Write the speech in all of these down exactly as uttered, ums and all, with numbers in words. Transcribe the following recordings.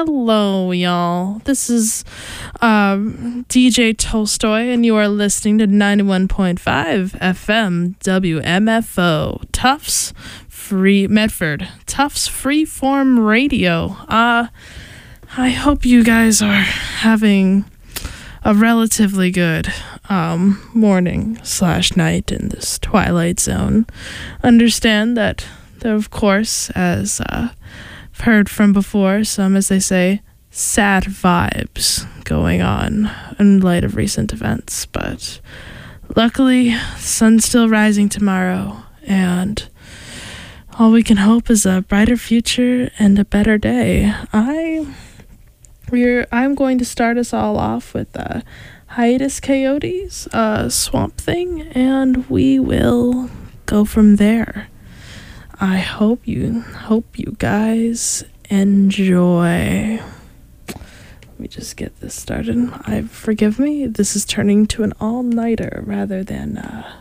Hello, y'all. This is um, D J Tolstoy, and you are listening to ninety-one point five F M W M F O, Tufts Free Medford, Tufts Freeform Radio. Uh, I hope you guys are having a relatively good um, morning slash night in this twilight zone. Understand that there, of course, as uh, I've heard from before, some, as they say, sad vibes going on in light of recent events. But luckily, the sun's still rising tomorrow, and all we can hope is a brighter future and a better day. I, we're, I'm going to start us all off with uh, Hiatus Coyotes, uh, Swamp Thing, and we will go from there. I hope you hope you guys enjoy. Let me just get this started. I forgive me. This is turning to an all-nighter rather than uh,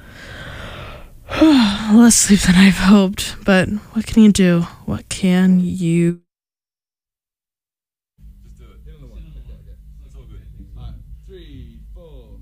less sleep than I've hoped. But what can you do? What can you? Just do it. Hit on the one. Okay, okay. That's all good. All right. Three, four.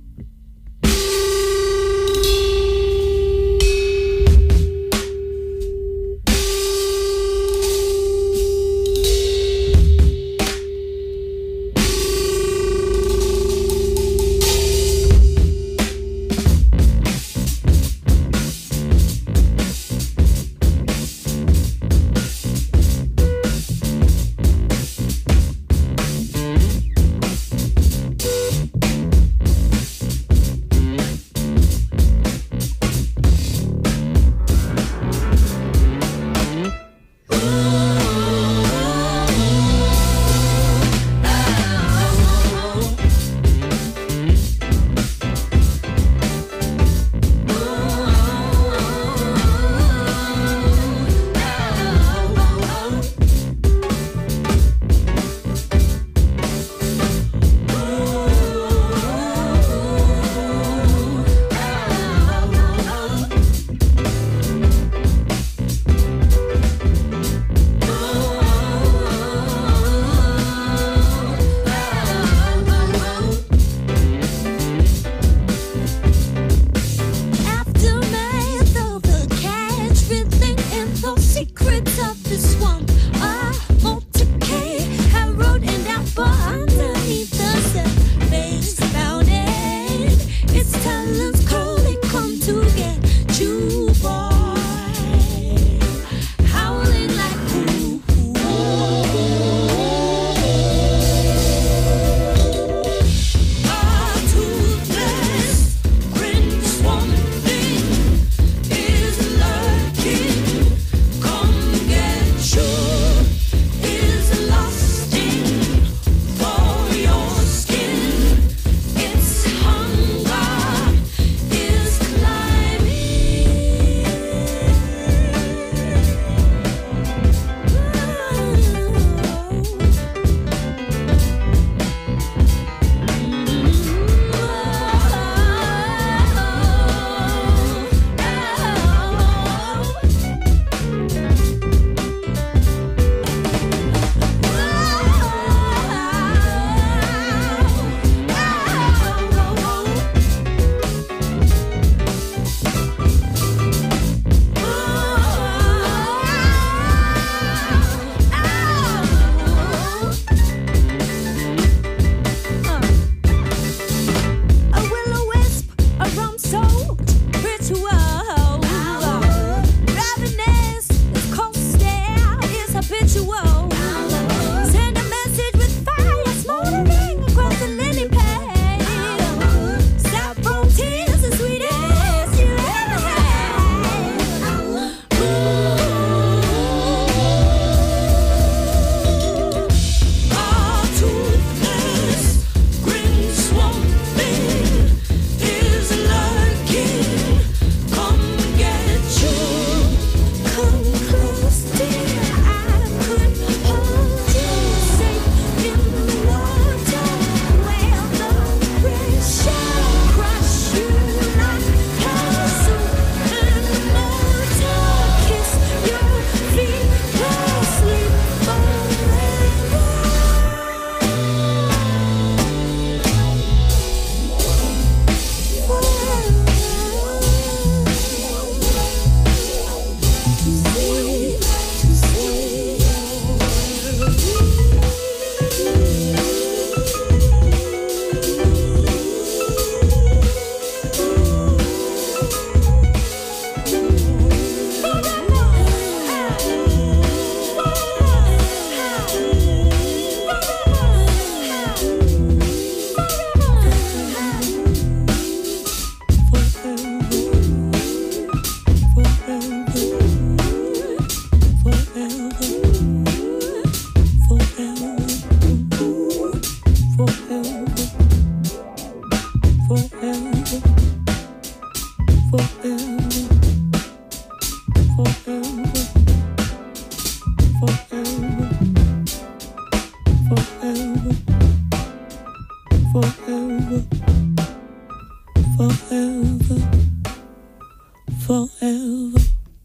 forever,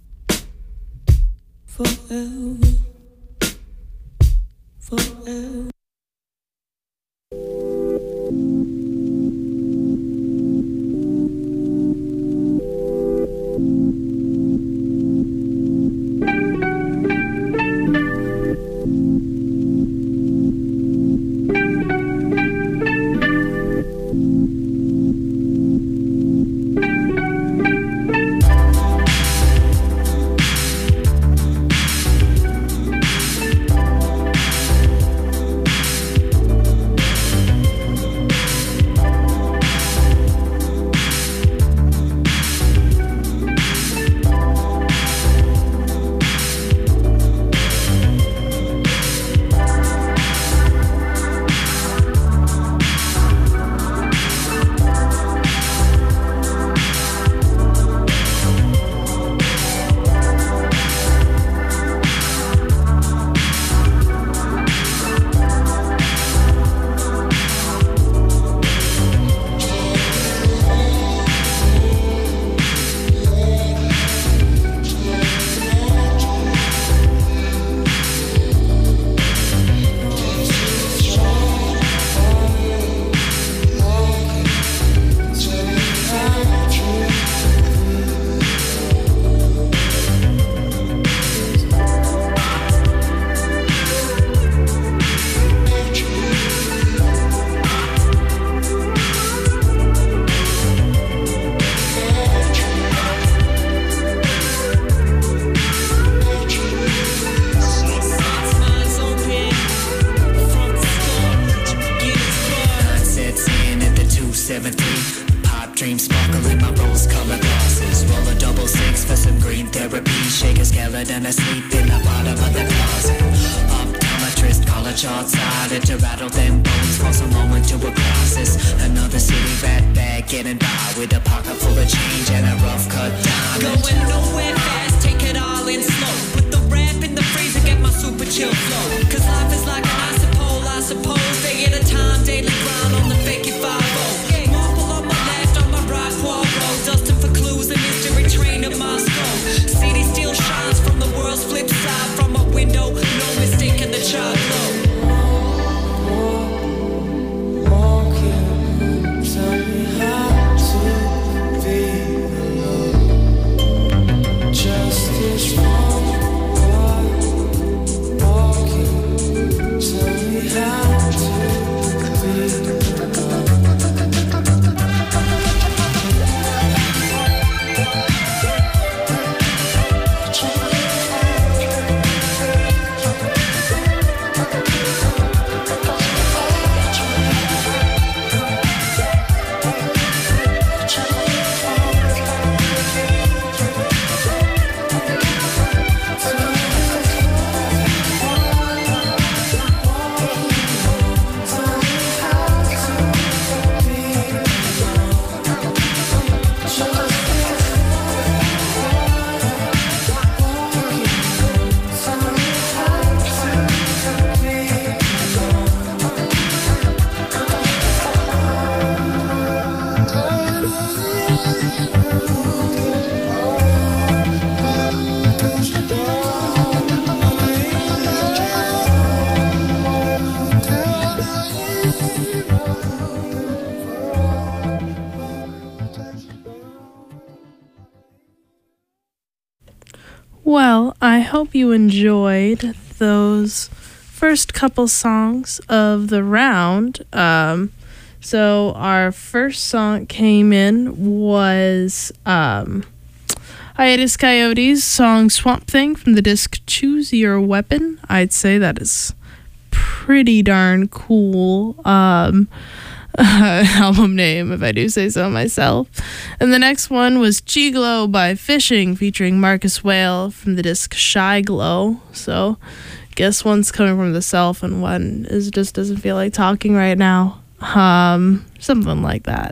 forever, forever. Well, I hope you enjoyed those first couple songs of the round. Um, so our first song came in was um, Hiatus Coyotes' song Swamp Thing from the disc Choose Your Weapon. I'd say that is pretty darn cool. Um, Uh, album name, if I do say so myself. And the next one was G-Glow by Fishing, featuring Marcus Whale from the disc Shy Glow. So, guess one's coming from the self and one is just doesn't feel like talking right now. Um, something like that.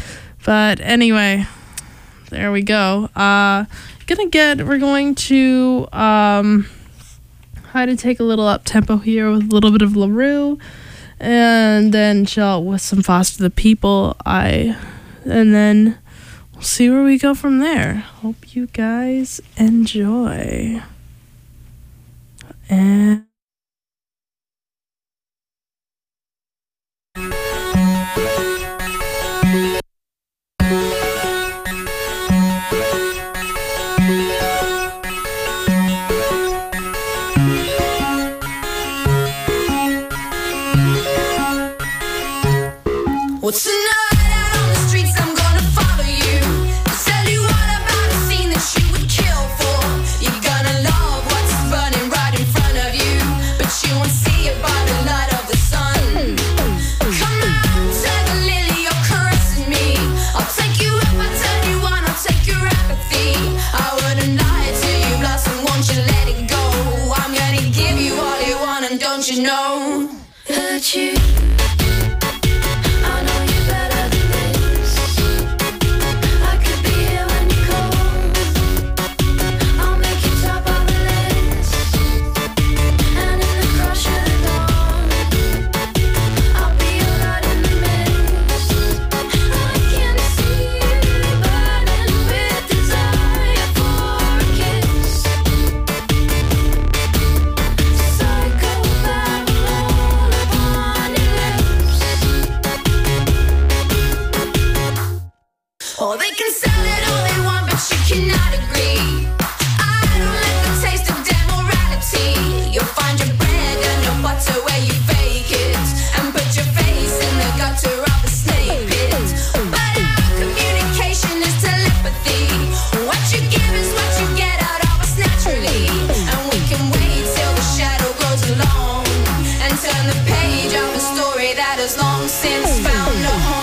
But anyway, there we go. Uh, gonna get, we're going to um, try to take a little up tempo here with a little bit of LaRue. And then chill out with some Foster the People. I, and then see where we go from there. Hope you guys enjoy. And Well, tonight out on the streets, I'm gonna follow you. Tell you all about a scene that you would kill for. You're gonna love what's burning right in front of you, but you won't see it by the light of the sun. Come on, take a lily, you're caressing me. I'll take you up, I'll turn you on, I'll take your apathy. I wouldn't lie to you, blossom, won't you let it go? I'm gonna give you all you want, and don't you know that you oh, they can sell it all they want, but you cannot agree. I don't like the taste of demorality. You'll find your bread and your butter where you fake it, and put your face in the gutter of the snake pit. But our communication is telepathy. What you give is what you get out of us naturally. And we can wait till the shadow grows along and turn the page of a story that has long since found a home.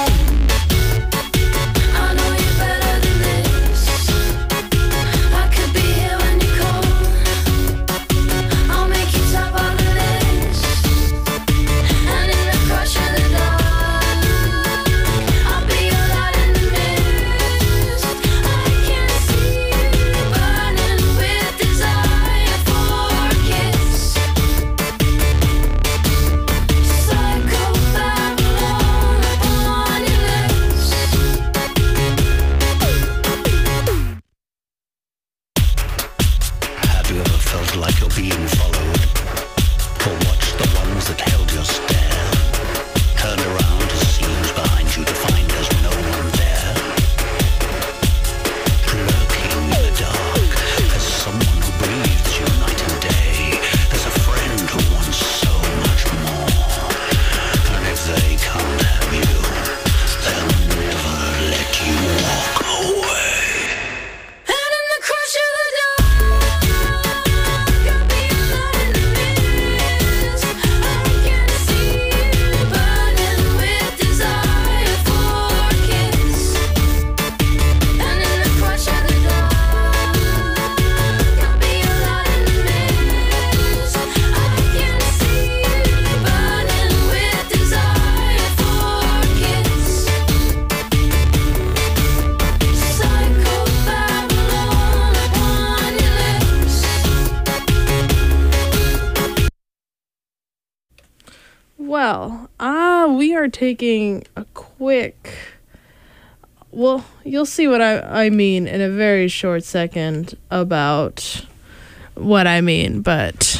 well, ah, we are taking a quick. Well, you'll see what I, I mean in a very short second about what I mean, but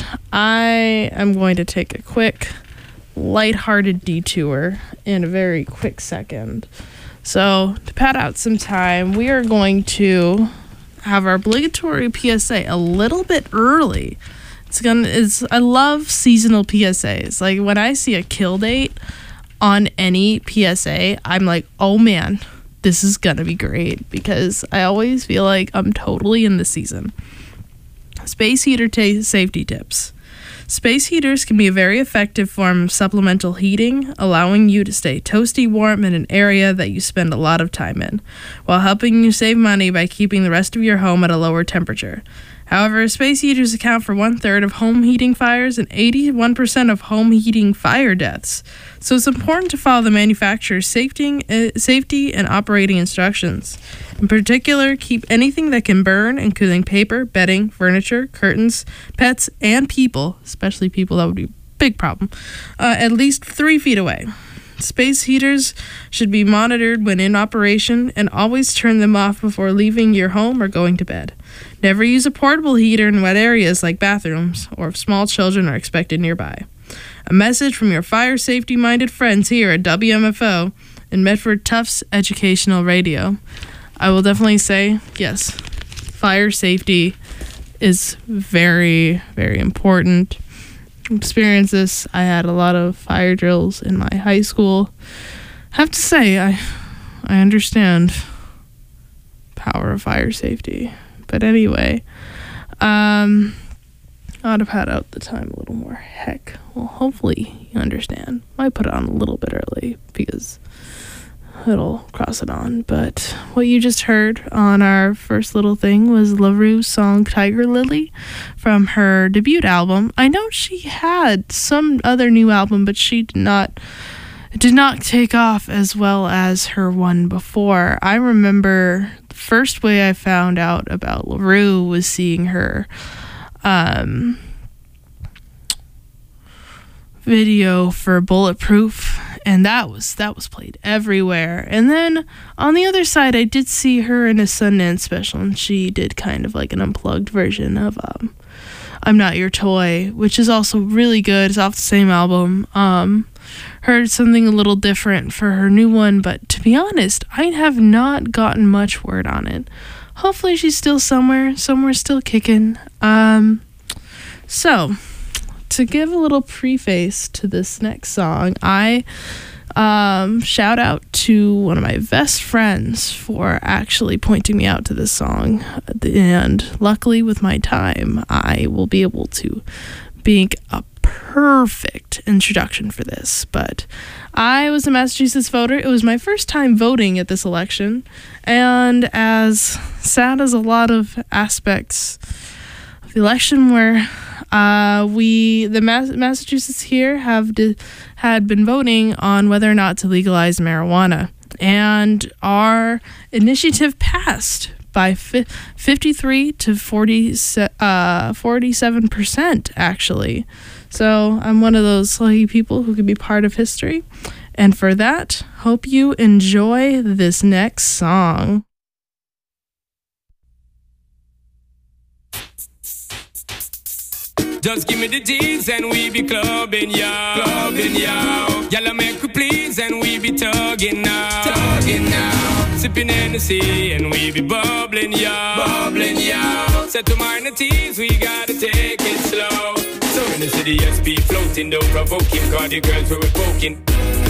I am going to take a quick, lighthearted detour in a very quick second. So, to pad out some time, we are going to have our obligatory P S A a little bit early. It's gonna. It's. I love seasonal P S As. Like when I see a kill date on any P S A, I'm like, oh man, this is gonna be great because I always feel like I'm totally in the season. Space heater ta- safety tips. Space heaters can be a very effective form of supplemental heating, allowing you to stay toasty warm in an area that you spend a lot of time in, while helping you save money by keeping the rest of your home at a lower temperature. However, space heaters account for one-third of home heating fires and eighty-one percent of home heating fire deaths, so it's important to follow the manufacturer's safety, uh, safety and operating instructions. In particular, keep anything that can burn, including paper, bedding, furniture, curtains, pets, and people, especially people, that would be a big problem, uh, at least three feet away. Space heaters should be monitored when in operation, and always turn them off before leaving your home or going to bed. Never use a portable heater in wet areas like bathrooms or if small children are expected nearby. A message from your fire safety-minded friends here at W M F O and Medford Tufts Educational Radio. I will definitely say, yes, fire safety is very, very important. Experience this. I had a lot of fire drills in my high school. Have to say, I I understand power of fire safety. But anyway, um, I would have had out the time a little more. Heck, well, hopefully you understand. I put it on a little bit early because it'll cross it on. But what you just heard on our first little thing was LaRue's song Tiger Lily from her debut album. I know she had some other new album, but she did not it did not take off as well as her one before. I remember the first way I found out about LaRue was seeing her um, video for Bulletproof, and that was that was played everywhere. And then on the other side, I did see her in a Sundance special, and she did kind of like an unplugged version of um, I'm Not Your Toy, which is also really good. It's off the same album. Um, heard something a little different for her new one, but to be honest, I have not gotten much word on it. Hopefully she's still somewhere, somewhere still kicking. Um, so, to give a little preface to this next song, I um, shout out to one of my best friends for actually pointing me out to this song. And luckily with my time, I will be able to make a perfect introduction for this. But I was a Massachusetts voter. It was my first time voting at this election. And as sad as a lot of aspects of the election were, uh, we, the Mass- Massachusetts here have de- had been voting on whether or not to legalize marijuana. And our initiative passed by fi- fifty-three to forty, uh, forty-seven percent, actually. So I'm one of those lucky people who can be part of history. And for that, hope you enjoy this next song. Just give me the G's and we be clubbing, yo. Clubbing, yo. Y'all make we please and we be tugging now. Tugging now. Sipping Hennessy and we be bubbling, yo. Bubbling, yo. Set to minor teas, we gotta take it slow. So in the city, S P floating, don't provoke him, cause the girls we were poking.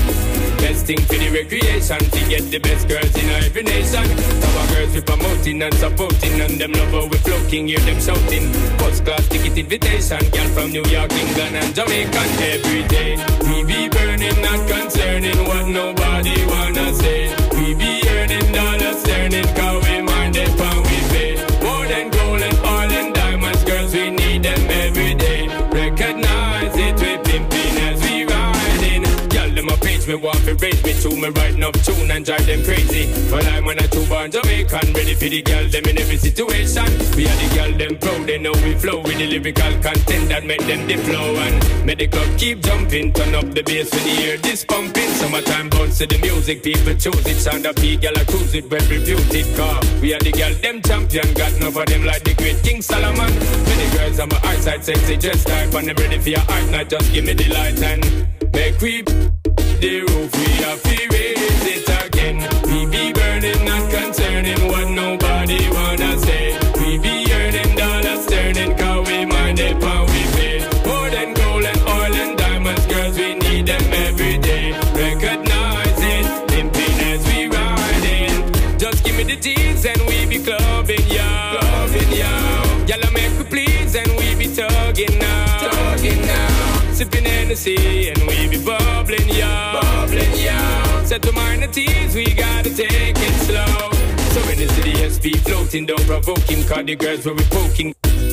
Best thing for the recreation, to get the best girls in every nation. Our girls we promoting and supporting, and them lover we floating, hear them shouting. First class ticket invitation, girl from New York, England and Jamaica. Every day we be burning, not concerning what nobody wanna say. We be earning dollars, earning, cause we mind it when we pay. More than gold and oil and diamonds, girls we need them every day. Recognize it, we pimping as we riding. Girl them a page me want to raise me to me writing up tune and drive them crazy. But I'm when I two born Jamaican, ready for the girl them in every situation. We are the girl them proud, they know we flow with the lyrical content that make them the flow. And make the club keep jumping, turn up the bass when you hear this pumping. Summertime bounce to the music, people choose it. Sound of P, girl I cruise it, well reputed car. We are the girl them champion, got enough of them like the great King Solomon. Many girls on my eyesight, sexy dress type, and them ready for your art night, just give me the light and make we the roof, we have to raise it again. We be burning, not concerning what nobody wanna say. We be earning dollars, turning, cause we mind it when we pay. More than gold and oil and diamonds, girls, we need them every day. Recognize it, pimping as we riding. Just give me the G's and we be clubbing, yo. Clubbing, yo. Y'all make we please and we be tugging now. Tugging now. Sipping Hennessy and we be bubbling, yo. Bubbling, yo. Set to minor teas, we gotta take it slow. So in the city, S P floating, don't provoke him, cause the girls were we poking.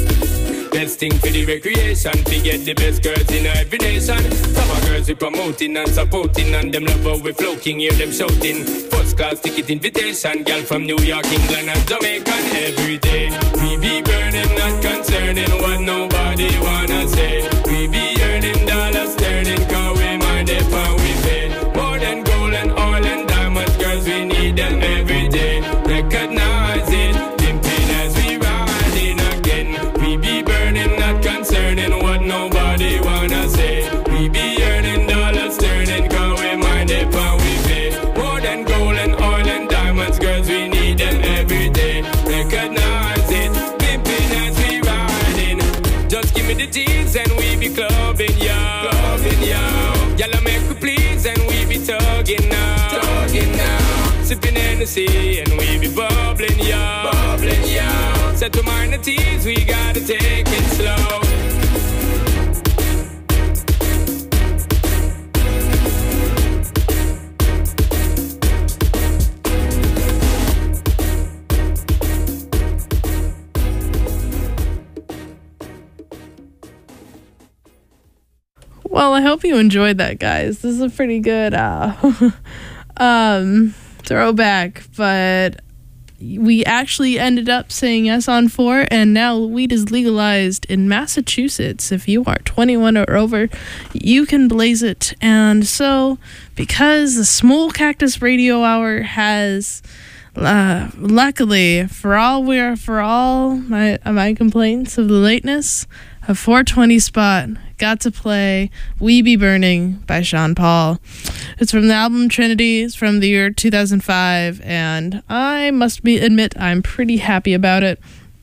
Best thing for the recreation, to get the best girls in every nation. Some of girls we promoting and supporting, and them love we floating, hear them shouting. First class ticket invitation, girl from New York, England and Jamaica. Every day we be burning, not concerning what nobody wanna say. We be earning dollars, turning, cause we mind it when we pay. More than with the teens and we be clubbing, yo. Clubbing, yo. Y'all make me please and we be tugging now. Tugging now. Sipping Hennessy and we be bubbling, yo. Bubbling, yo. Set to minor teens, we gotta take it slow. Well, I hope you enjoyed that, guys. This is a pretty good uh, um, throwback, but we actually ended up saying yes on four, and now weed is legalized in Massachusetts. If you are twenty-one or over, you can blaze it. And so, because the Small Cactus Radio Hour has, uh, luckily, for all we're for all my my complaints of the lateness, a four twenty spot got to play We Be Burning by Sean Paul. It's from the album Trinity. It's from the year two thousand five, and I must be admit I'm pretty happy about it.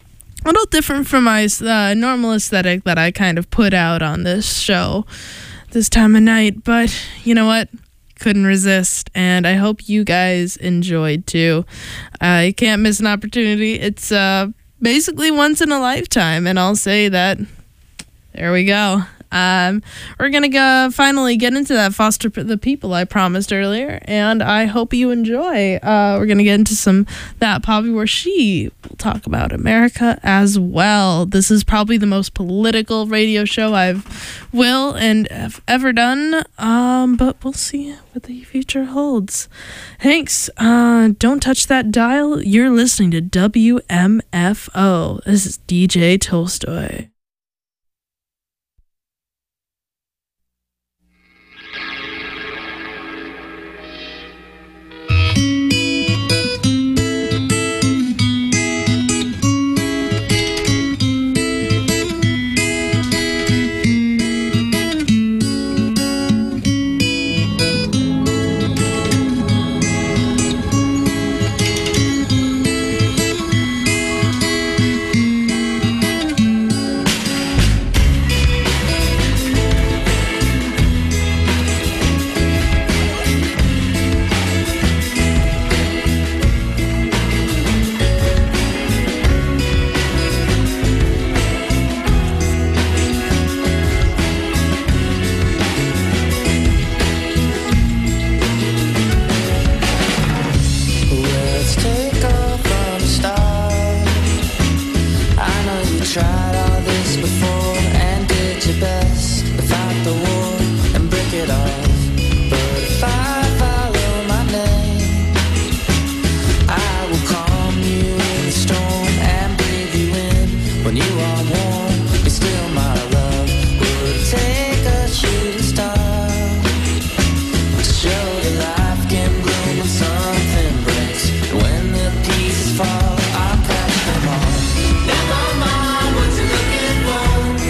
A little different from my uh, normal aesthetic that I kind of put out on this show this time of night, but you know what? Couldn't resist, and I hope you guys enjoyed too. Uh, you can't miss an opportunity. It's uh, basically once in a lifetime, and I'll say that. There we go. Um, we're going to go finally get into that Foster the People I promised earlier, and I hope you enjoy. Uh, we're going to get into some That Poppy, where she will talk about America as well. This is probably the most political radio show I've will and have ever done, um, but we'll see what the future holds. Thanks. Uh, don't touch that dial. You're listening to W M F O. This is D J Tolstoy. Never mind what you're looking for.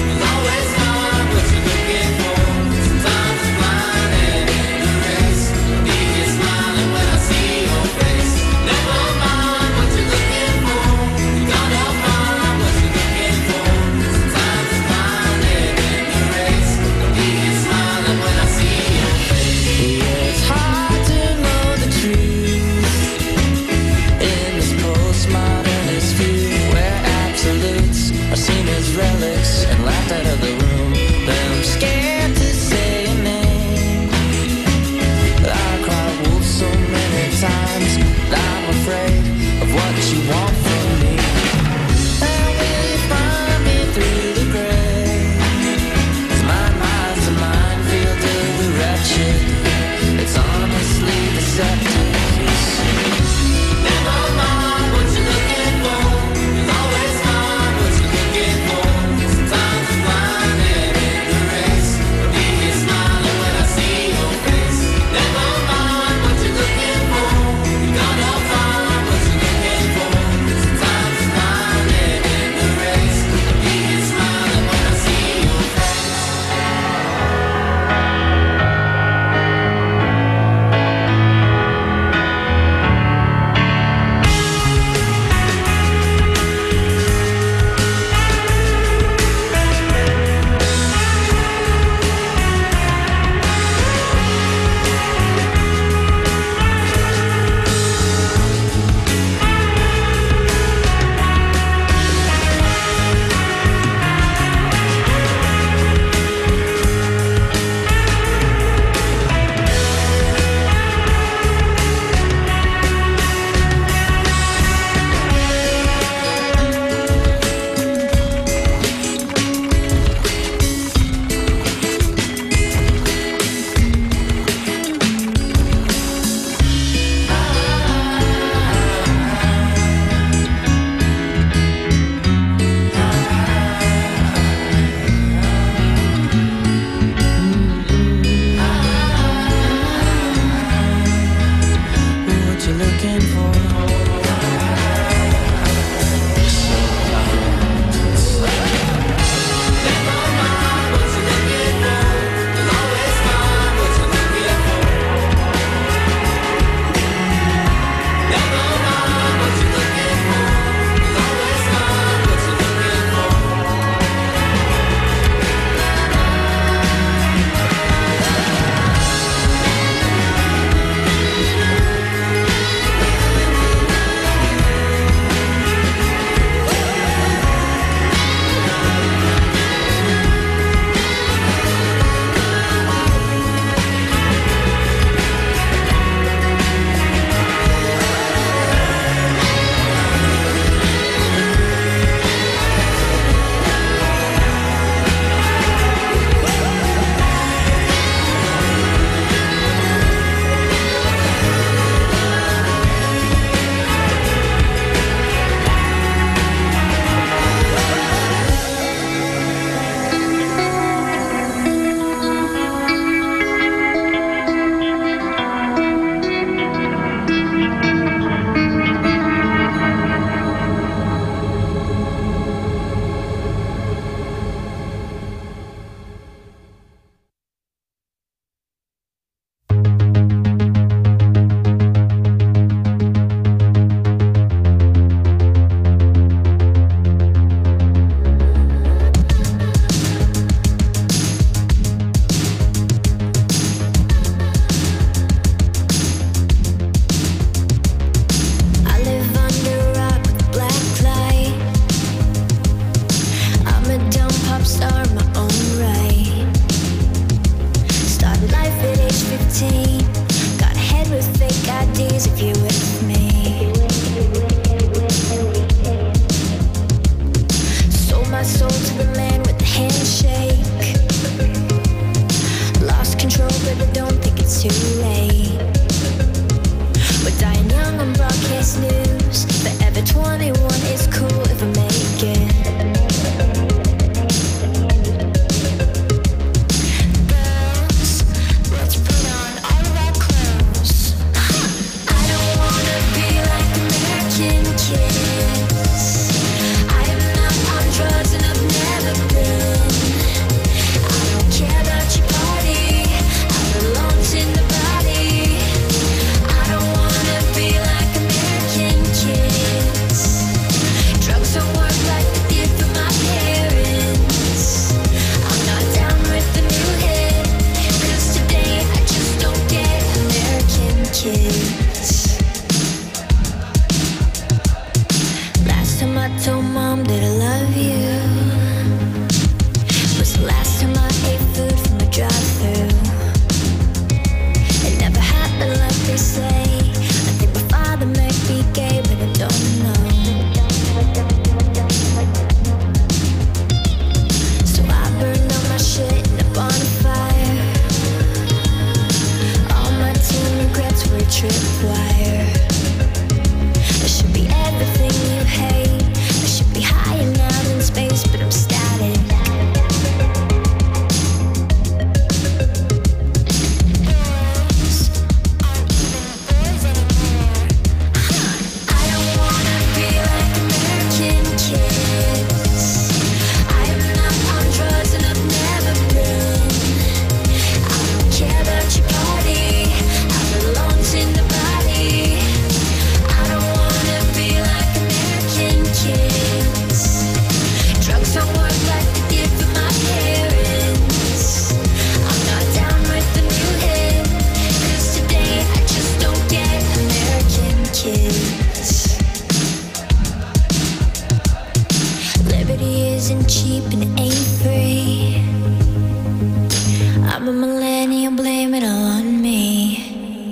beauty isn't cheap and ain't free. I'm a millennial, blame it all on me.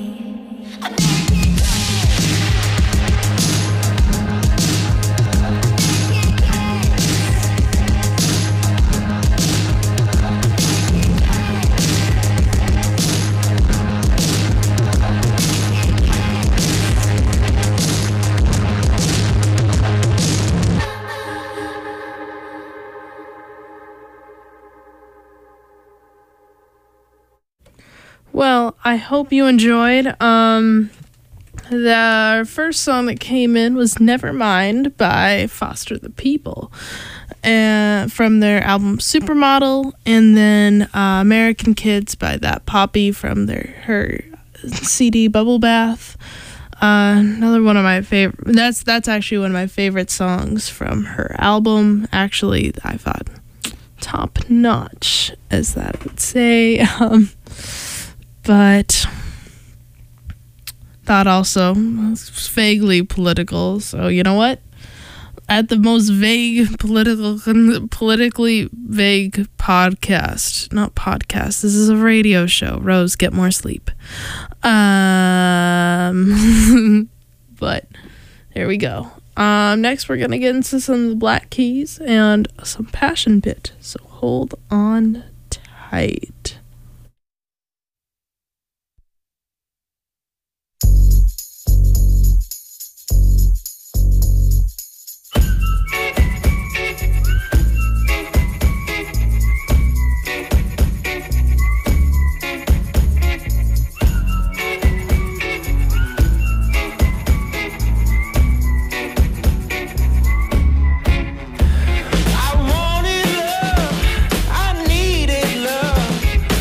Well, I hope you enjoyed. Um, the first song that came in was Nevermind by Foster the People, uh, from their album Supermodel, and then uh, American Kids by That Poppy from their her C D Bubble Bath. Uh, another one of my favorite. That's that's actually one of my favorite songs from her album. Actually, I thought top notch, as that would say. Um, but thought also was vaguely political. So you know what? At the most vague political, politically vague podcast, not podcast. This is a radio show. Rose, get more sleep. Um, but there we go. Um, next we're gonna get into some of the Black Keys and some Passion Pit. So hold on tight. I wanted love, I needed love.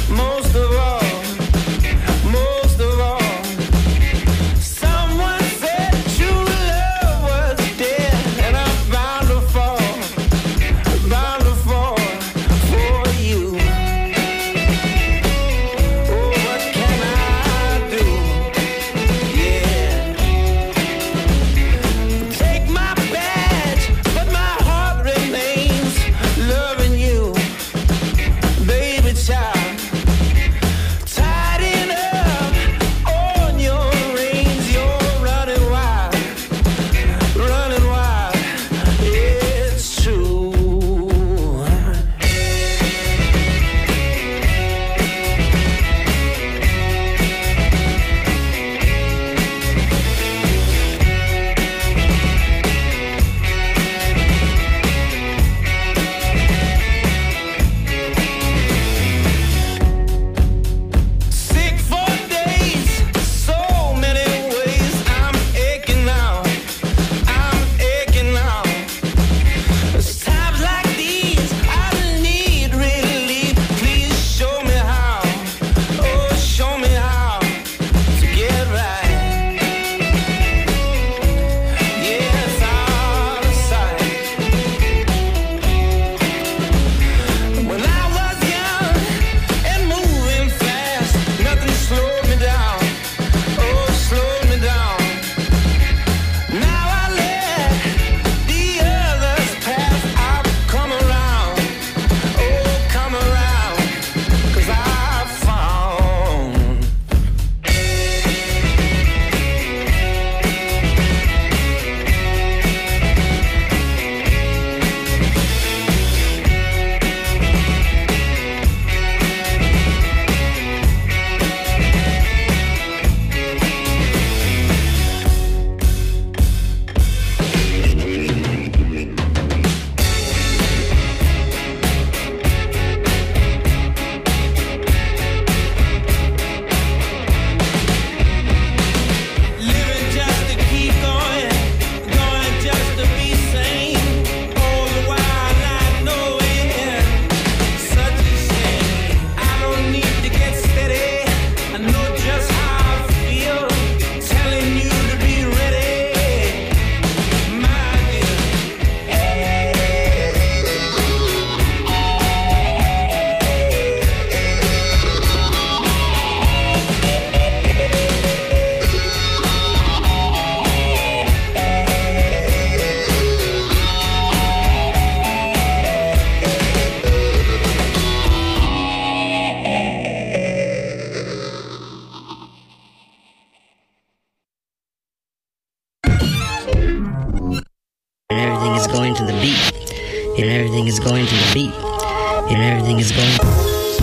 and everything is going to the beat, and everything is going.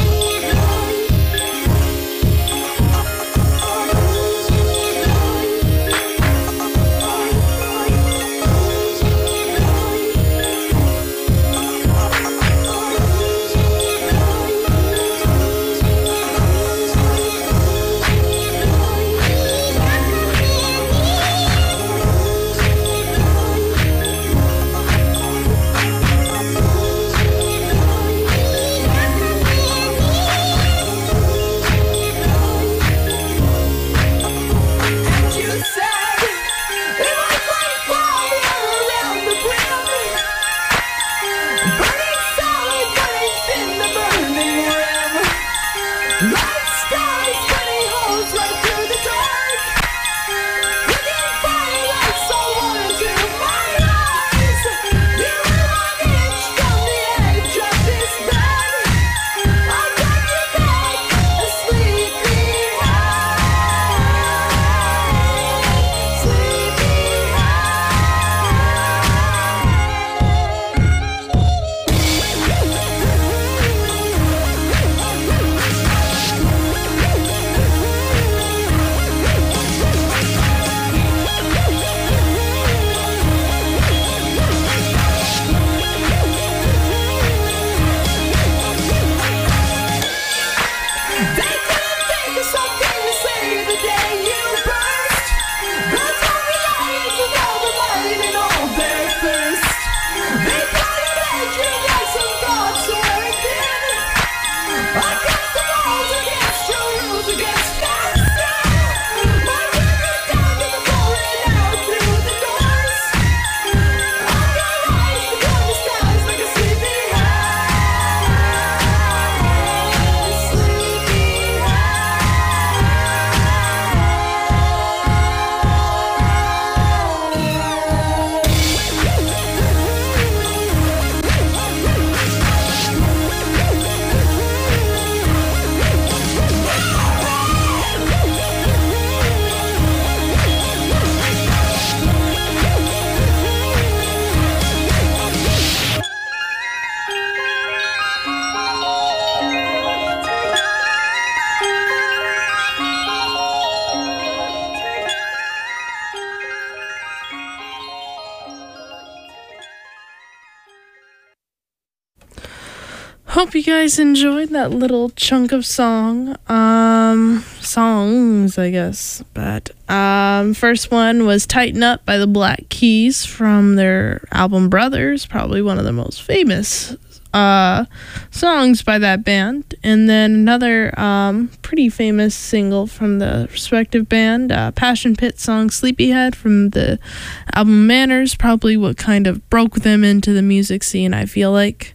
Hope you guys enjoyed that little chunk of song. Um, songs, I guess. But um, first one was Tighten Up by the Black Keys from their album Brothers, probably one of the most famous uh, songs by that band. And then another um, pretty famous single from the respective band, uh, Passion Pit song Sleepyhead from the album Manners, probably what kind of broke them into the music scene, I feel like.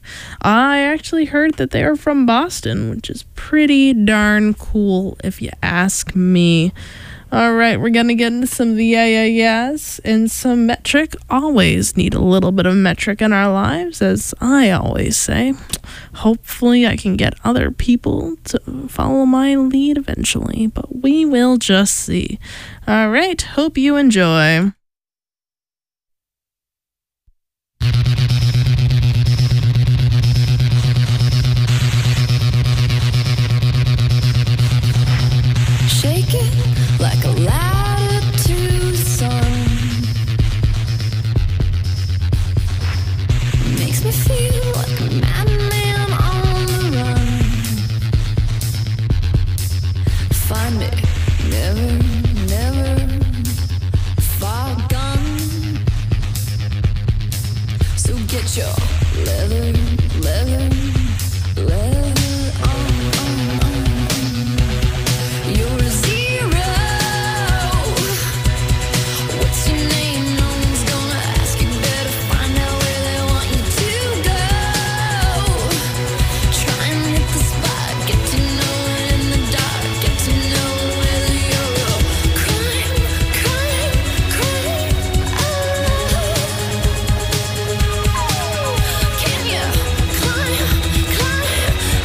I actually heard that they are from Boston, which is pretty darn cool if you ask me. All right, we're going to get into some of the yeah, yeah, yeahs and some metric. Always need a little bit of metric in our lives, as I always say. Hopefully I can get other people to follow my lead eventually, but we will just see. All right, hope you enjoy. Shake it like a ladder to the sun. Makes me feel like a madman on the run. Find me, never, never far gone. So get your leather, leather, leather on, on, on. You're a zero. What's your name? No one's gonna ask. You better find out where they want you to go. Try and hit the spot. Get to know it in the dark. Get to know whether you're a crime, crime, crime. Oh, can you climb, climb?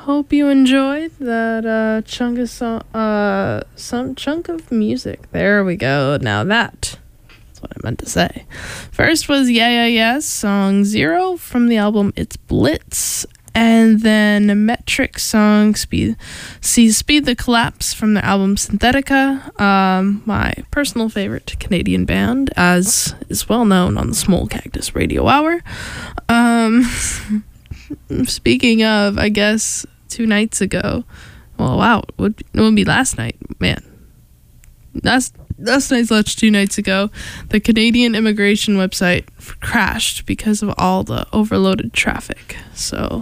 hope you enjoyed that uh, chunk of song, uh, some chunk of music. There we go. Now that. That's what I meant to say. First was Yeah Yeah Yes, song Zero from the album It's Blitz. And then Metric song Speed, see Speed the Collapse from the album Synthetica, um, my personal favorite Canadian band, as is well known on the Small Cactus Radio Hour. Um, speaking of, I guess, two nights ago, well, wow, it would, it would be last night, man. Last, last night slash two nights ago, the Canadian immigration website crashed because of all the overloaded traffic, so...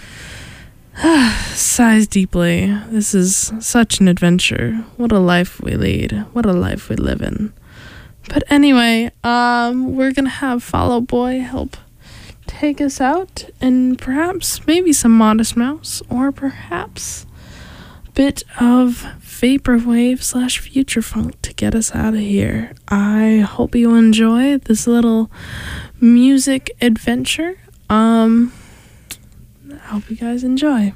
sighs deeply. This is such an adventure. What a life we lead. What a life we live in. But anyway, um, we're gonna have Fall Out Boy help take us out, and perhaps maybe some Modest Mouse, or perhaps a bit of vaporwave slash future funk to get us out of here. I hope you enjoy this little music adventure. Um. I hope you guys enjoy.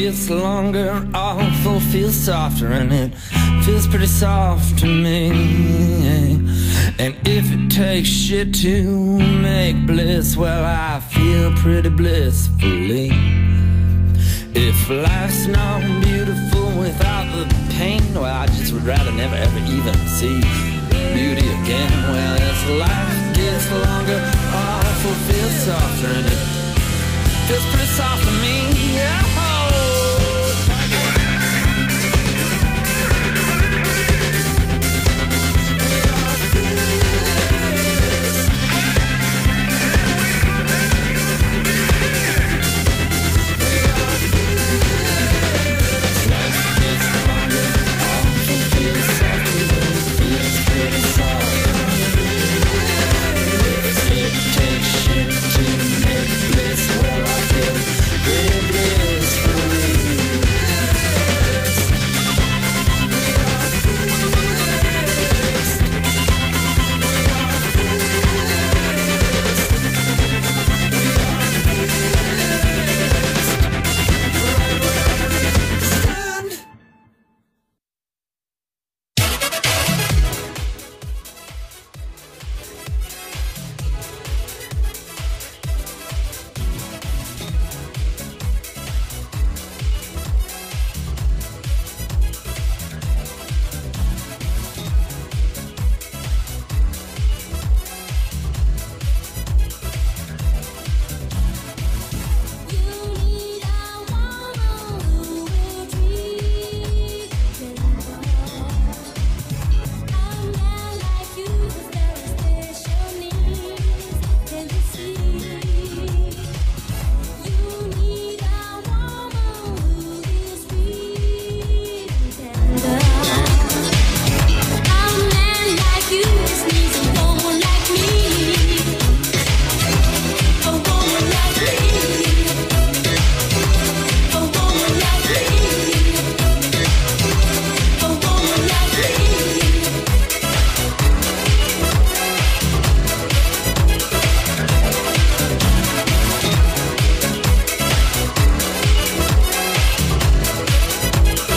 gets longer, awful feels softer, and it feels pretty soft to me. And if it takes shit to make bliss, well, I feel pretty blissfully. If life's not beautiful without the pain, well, I just would rather never ever even see beauty again. Well, as life gets longer, awful feels softer, and it feels pretty soft for me, yeah.